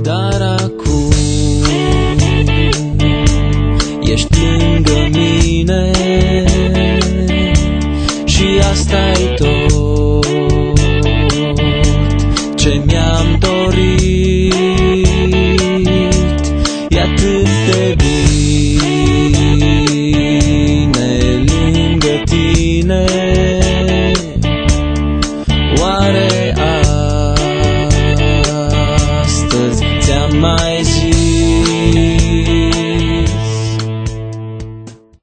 Dar acum ești lângă mine și asta-i tot ce mi-am dorit. E atât de bine lângă tine. Oare